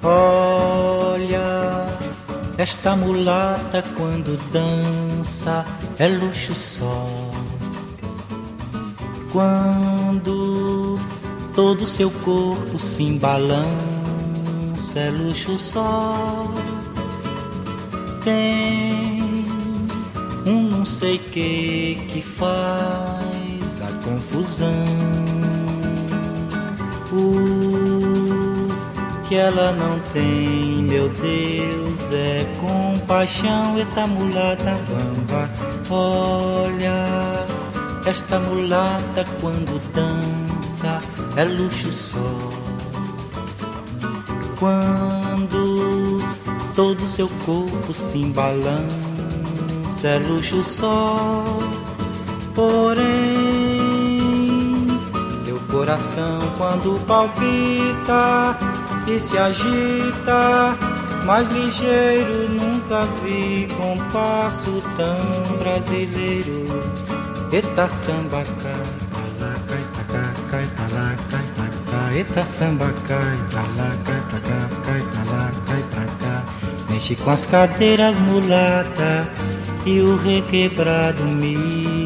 Olha, esta mulata quando dança é luxo só. Quando todo seu corpo se embalança é luxo só. Tem um não sei que faz a confusão. O que ela não tem, meu Deus, é compaixão. Eita mulata bamba, olha, esta mulata quando dança é luxo só. Quando todo seu corpo se embalança é luxo só. Porém, seu coração quando palpita e se agita, mais ligeiro nunca vi compasso tão brasileiro. Eita samba cai pra lá, cai pra cá, cai pra lá, cai pra cá. Eita samba cai pra lá, cai pra cá, cai pra lá, cai pra cá. Mexe com as cadeiras mulata e o requebrado me